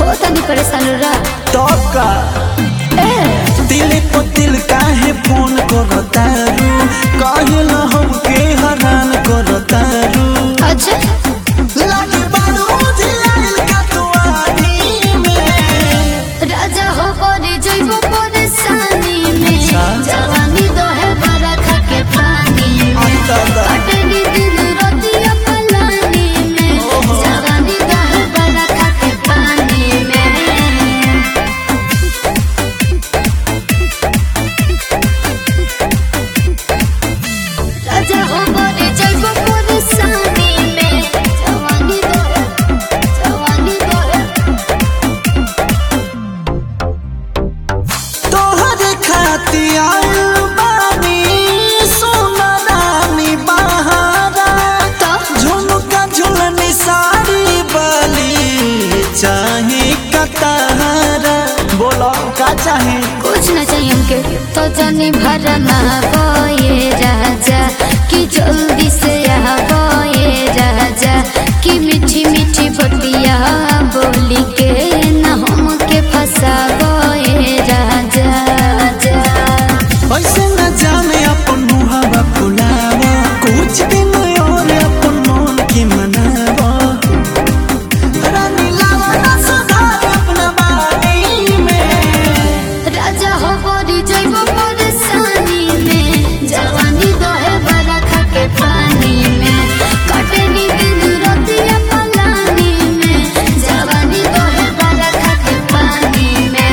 बहुत आदमी परेशान हो रहा तो का दिल पे दिल काहे फोन करतारू काहे ना हमके हरान करतारू अच्छा लागे बारू दिल का तुआनी में राजा हो परे जइबो परेशानी में जवानी दो है बरखा के पानी में कटनी दिन रोतिया पलानी में जवानी दो है बरखा के पानी में राजा हो परे जइबो परेशानी में जवानी दो है तोहरे खातिर आइल बानी सोना रानी बहारा झुमका झुलनी साड़ी बाली चाहे कतारा बोलो का चाहे कुछ न चाहिए हमके तो जानी भरमा बोए राजा कि जल्दी से बोए राजा कि मीठी मीठी बतिया बोली के न हमके फंसा बोए राजा ऐसे न जाने अपन मुहावा फुलावा कुछ दिन और अपन मन की मनावा रानी लावा ना सुधार अपना बानी में राजा हो बोरी जइबो परेशानी में जवानी दो है बरखा के पानी में कटनी दिन रोतिया पलानी में जवानी दो है बरखा के पानी में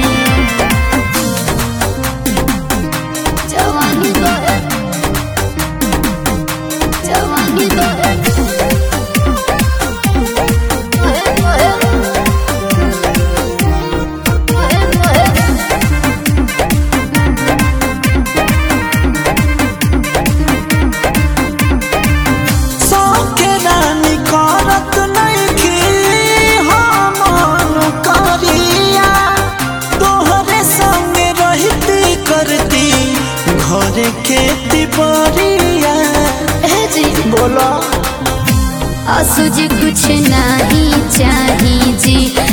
जवानी दो है सौके रानी करत नइखी हमन करिया तोहरे संगे रहती करती घरे खेती बरिया जी बोलो आंसू जी कुछ नहीं चाहिए जी